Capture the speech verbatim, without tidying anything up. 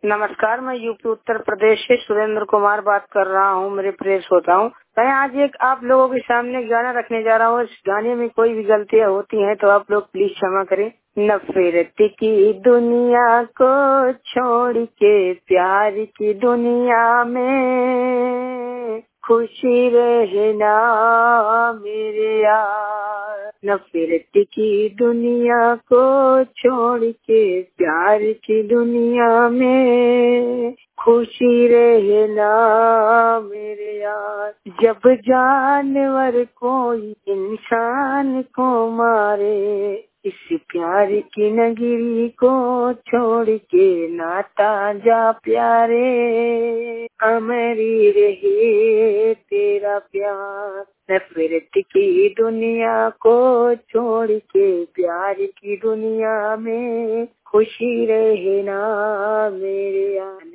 नमस्कार, मैं यूपी उत्तर प्रदेश से सुरेंद्र कुमार बात कर रहा हूँ। मेरे प्रिय श्रोताओं, मैं आज एक आप लोगों के सामने गाना रखने जा रहा हूँ। इस गाने में कोई भी गलतियाँ होती हैं तो आप लोग प्लीज क्षमा करें। नफरत की दुनिया को छोड़ के प्यार की दुनिया में खुशी रहना मेरे यार। नफरत की दुनिया को छोड़ के प्यार की दुनिया में खुशी रहना मेरे यार। जब जानवर कोई इंसान को मारे, इस प्यार की नगरी को छोड़ के नाता जा प्यारे। अमरी रहे तेरा प्यार। नफरत की दुनिया को छोड़ के प्यार की दुनिया में खुशी रहना मेरे यार।